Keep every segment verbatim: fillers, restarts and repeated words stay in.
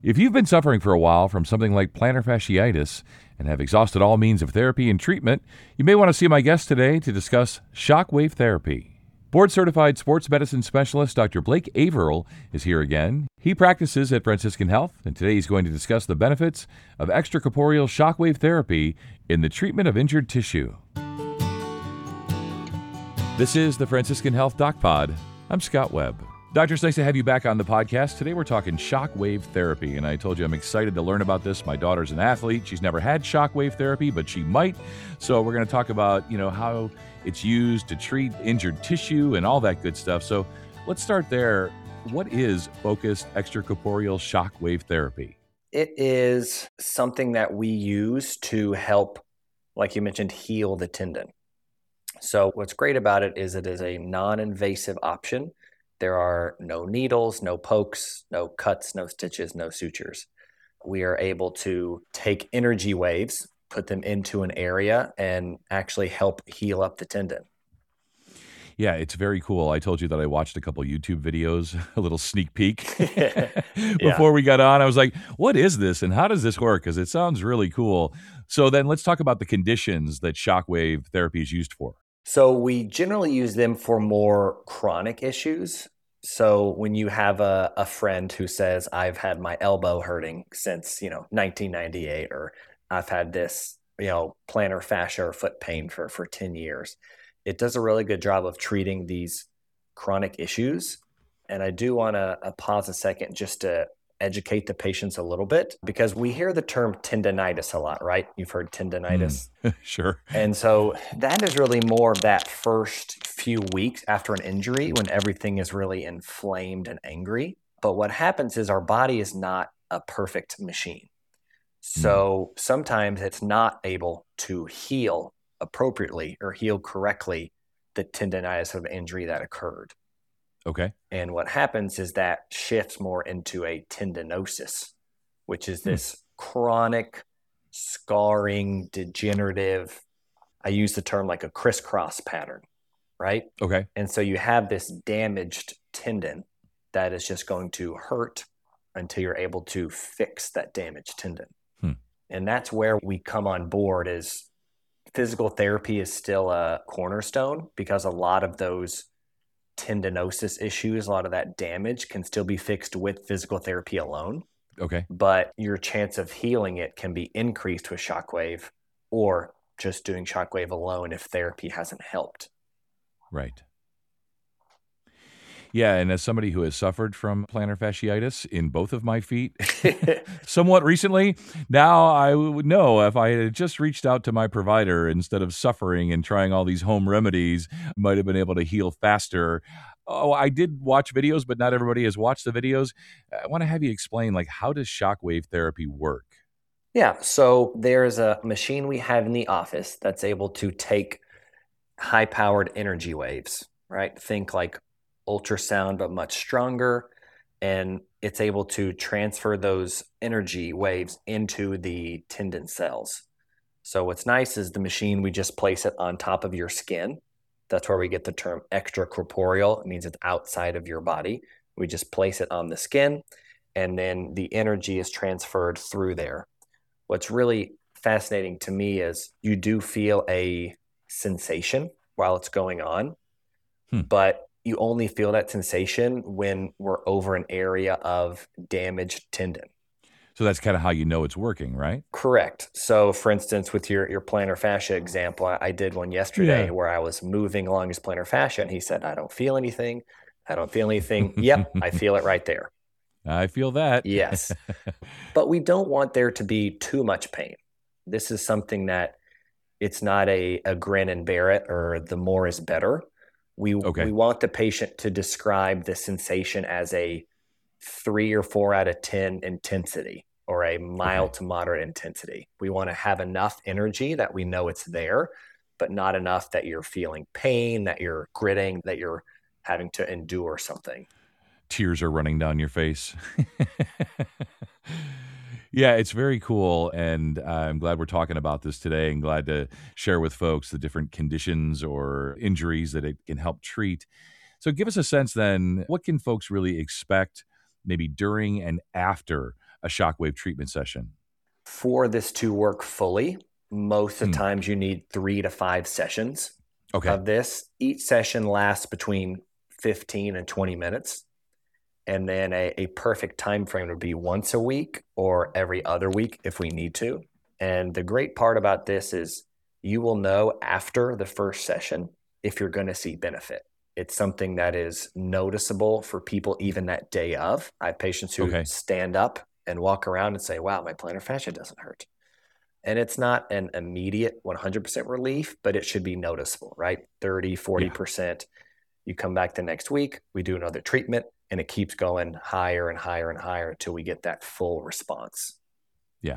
If you've been suffering for a while from something like plantar fasciitis and have exhausted all means of therapy and treatment, you may want to see my guest today to discuss shockwave therapy. Board-certified sports medicine specialist Doctor Blake Averill is here again. He practices at Franciscan Health, and today he's going to discuss the benefits of extracorporeal shockwave therapy in the treatment of injured tissue. This is the Franciscan Health Doc Pod. I'm Scott Webb. Doctor, it's nice to have you back on the podcast. Today we're talking shockwave therapy, and I told you I'm excited to learn about this. My daughter's an athlete. She's never had shockwave therapy, but she might. So we're going to talk about, you know, how it's used to treat injured tissue and all that good stuff. So let's start there. What is focused extracorporeal shockwave therapy? It is something that we use to help, like you mentioned, heal the tendon. So what's great about it is it is a non-invasive option. There are no needles, no pokes, no cuts, no stitches, no sutures. We are able to take energy waves, put them into an area, and actually help heal up the tendon. Yeah, it's very cool. I told you that I watched a couple YouTube videos, a little sneak peek Yeah. before we got on. I was like, what is this and how does this work? Because it sounds really cool. So then let's talk about the conditions that shockwave therapy is used for. So we generally use them for more chronic issues. So when you have a, a friend who says, I've had my elbow hurting since, you know, nineteen ninety-eight, or I've had this, you know, plantar fascia or foot pain for, for ten years, it does a really good job of treating these chronic issues. And I do want to uh, pause a second just to educate the patients a little bit, because we hear the term tendonitis a lot, right? You've heard tendonitis. Mm, sure. And so that is really more of that first few weeks after an injury when everything is really inflamed and angry. But what happens is our body is not a perfect machine. So mm. sometimes it's not able to heal appropriately or heal correctly the tendonitis of injury that occurred. Okay. And what happens is that shifts more into a tendinosis, which is this hmm. chronic, scarring, degenerative, I use the term like a crisscross pattern, right? Okay. And so you have this damaged tendon that is just going to hurt until you're able to fix that damaged tendon. Hmm. And that's where we come on board. Is physical therapy is still a cornerstone, because a lot of those tendinosis issues, a lot of that damage can still be fixed with physical therapy alone. Okay. But your chance of healing it can be increased with shockwave, or just doing shockwave alone if therapy hasn't helped. Right. Yeah, and as somebody who has suffered from plantar fasciitis in both of my feet somewhat recently, now I would know if I had just reached out to my provider instead of suffering and trying all these home remedies, I might have been able to heal faster. Oh, I did watch videos, but not everybody has watched the videos. I want to have you explain, like, how does shockwave therapy work? Yeah, so there's a machine we have in the office that's able to take high-powered energy waves, right? Think like ultrasound, but much stronger. And it's able to transfer those energy waves into the tendon cells. So what's nice is the machine, we just place it on top of your skin. That's where we get the term extracorporeal. It means it's outside of your body. We just place it on the skin, and then the energy is transferred through there. What's really fascinating to me is you do feel a sensation while it's going on, hmm. but you only feel that sensation when we're over an area of damaged tendon. So that's kind of how you know it's working, right? Correct. So for instance, with your, your plantar fascia example, I, I did one yesterday yeah. where I was moving along his plantar fascia, and he said, I don't feel anything. I don't feel anything. Yep, I feel it right there. I feel that. Yes. But we don't want there to be too much pain. This is something that it's not a, a grin and bear it, or the more is better. We okay. we want the patient to describe the sensation as a three or four out of ten intensity, or a mild okay. to moderate intensity. We want to have enough energy that we know it's there, but not enough that you're feeling pain, that you're gritting, that you're having to endure something. Tears are running down your face. Yeah, it's very cool, and uh, I'm glad we're talking about this today, and glad to share with folks the different conditions or injuries that it can help treat. So give us a sense then, what can folks really expect maybe during and after a shockwave treatment session? For this to work fully, most of the Hmm. times you need three to five sessions Okay. of this. Each session lasts between fifteen and twenty minutes. And then a, a perfect time frame would be once a week or every other week if we need to. And the great part about this is you will know after the first session if you're going to see benefit. It's something that is noticeable for people even that day of. I have patients who Okay. stand up and walk around and say, wow, my plantar fascia doesn't hurt. And it's not an immediate one hundred percent relief, but it should be noticeable, right? thirty, forty percent. Yeah. You come back the next week, we do another treatment, and it keeps going higher and higher and higher until we get that full response. Yeah.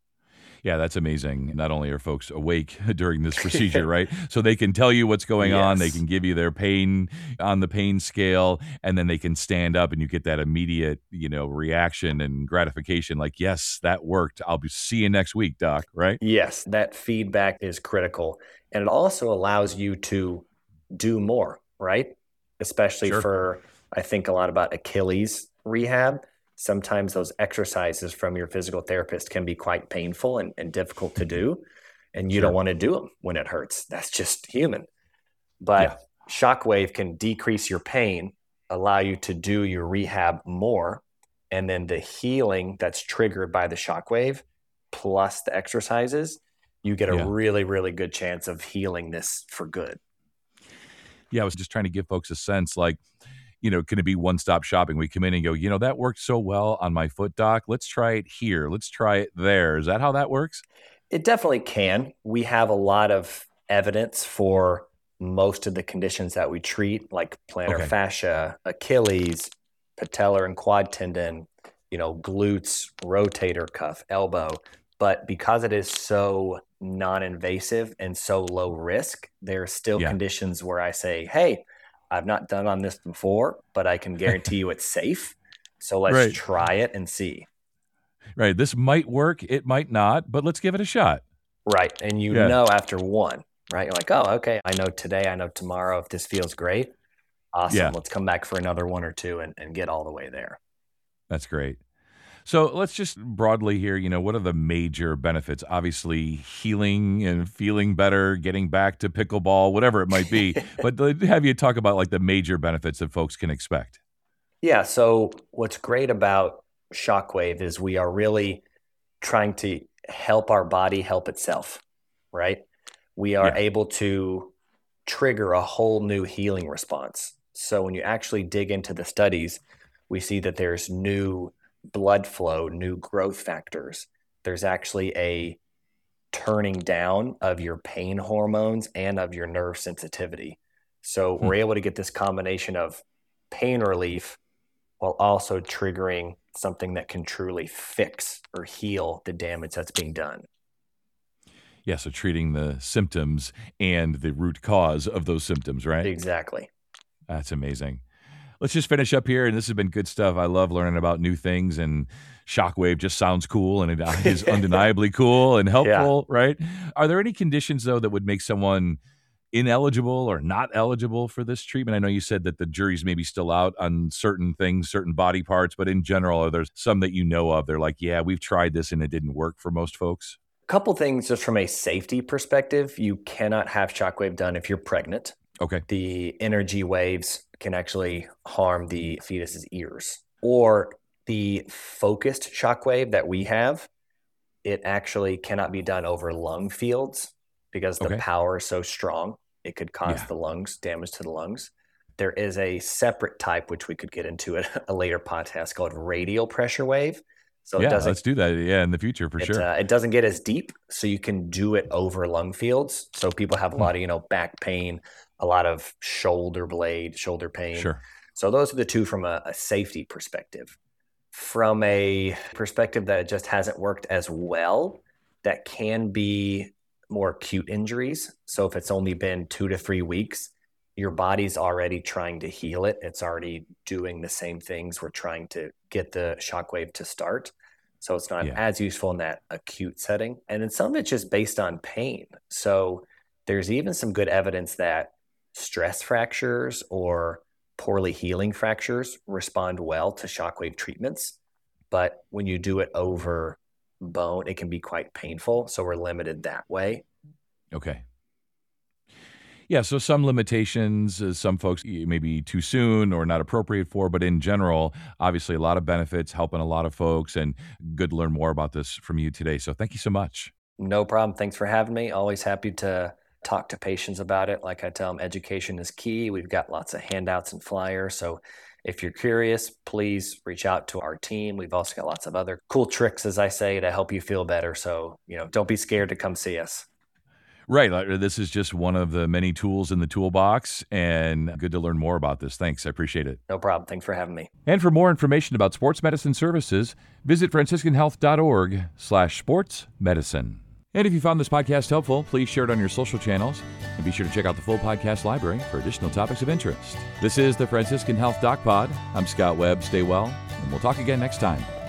Yeah, that's amazing. Not only are folks awake during this procedure, right? So they can tell you what's going yes. on. They can give you their pain on the pain scale, and then they can stand up and you get that immediate, you know, reaction and gratification like, yes, that worked. I'll be see you next week, doc, right? Yes, that feedback is critical. And it also allows you to do more, right? Especially sure. for, I think a lot about Achilles rehab. Sometimes those exercises from your physical therapist can be quite painful and, and difficult to do. And you sure. don't want to do them when it hurts. That's just human. But yeah. Shockwave can decrease your pain, allow you to do your rehab more. And then the healing that's triggered by the shockwave plus the exercises, you get a yeah. really, really good chance of healing this for good. Yeah, I was just trying to give folks a sense like, you know, can it be one-stop shopping? We come in and go, you know, that worked so well on my foot, doc. Let's try it here. Let's try it there. Is that how that works? It definitely can. We have a lot of evidence for most of the conditions that we treat, like plantar okay. fascia, Achilles, patellar and quad tendon, you know, glutes, rotator cuff, elbow. But because it is so non-invasive and so low risk, there are still yeah. conditions where I say, hey, I've not done on this before, but I can guarantee you it's safe. So let's right. try it and see. Right. This might work. It might not, but let's give it a shot. Right. And you yeah. know after one, right? You're like, oh, okay. I know today. I know tomorrow. If this feels great, awesome. Yeah. Let's come back for another one or two and, and get all the way there. That's great. So let's just broadly here, you know, what are the major benefits? Obviously, healing and feeling better, getting back to pickleball, whatever it might be. But have you talk about like the major benefits that folks can expect? Yeah. So what's great about Shockwave is we are really trying to help our body help itself, right? We are yeah. able to trigger a whole new healing response. So when you actually dig into the studies, we see that there's new blood flow, new growth factors. There's actually a turning down of your pain hormones and of your nerve sensitivity. So hmm. we're able to get this combination of pain relief while also triggering something that can truly fix or heal the damage that's being done. Yeah, so treating the symptoms and the root cause of those symptoms, right? Exactly. That's amazing. Let's just finish up here, and this has been good stuff. I love learning about new things, and Shockwave just sounds cool, and it is undeniably cool and helpful, yeah. right? Are there any conditions, though, that would make someone ineligible or not eligible for this treatment? I know you said that the jury's maybe still out on certain things, certain body parts, but in general, are there some that you know of? They're like, yeah, we've tried this, and it didn't work for most folks. A couple things just from a safety perspective. You cannot have Shockwave done if you're pregnant. Okay. The energy waves can actually harm the fetus's ears. Or the focused shockwave that we have, it actually cannot be done over lung fields because the okay. power is so strong. It could cause yeah. the lungs, damage to the lungs. There is a separate type, which we could get into at a later podcast, called radial pressure wave. So yeah, it doesn't, let's do that. Yeah, in the future for it, sure. Uh, it doesn't get as deep, so you can do it over lung fields. So people have a lot of, you know, back pain, a lot of shoulder blade, shoulder pain. Sure. So those are the two from a, a safety perspective. From a perspective that it just hasn't worked as well, that can be more acute injuries. So if it's only been two to three weeks, your body's already trying to heal it. It's already doing the same things. We're trying to get the shockwave to start. So it's not yeah. as useful in that acute setting. And then some of it's just based on pain. So there's even some good evidence that stress fractures or poorly healing fractures respond well to shockwave treatments. but when you do it over bone, it can be quite painful. So we're limited that way. Okay. Yeah, so some limitations, uh, some folks it may be too soon or not appropriate for, but in general, obviously a lot of benefits, helping a lot of folks, and good to learn more about this from you today. So thank you so much. No problem. Thanks for having me. Always happy to talk to patients about it. Like I tell them, education is key. We've got lots of handouts and flyers. So if you're curious, please reach out to our team. We've also got lots of other cool tricks, as I say, to help you feel better. So, you know, don't be scared to come see us. Right. like, This is just one of the many tools in the toolbox, and good to learn more about this. Thanks. I appreciate it. No problem. Thanks for having me. And for more information about sports medicine services, visit franciscan health dot org slash sports medicine. And if you found this podcast helpful, please share it on your social channels, and be sure to check out the full podcast library for additional topics of interest. This is the Franciscan Health Doc Pod. I'm Scott Webb. Stay well, and we'll talk again next time.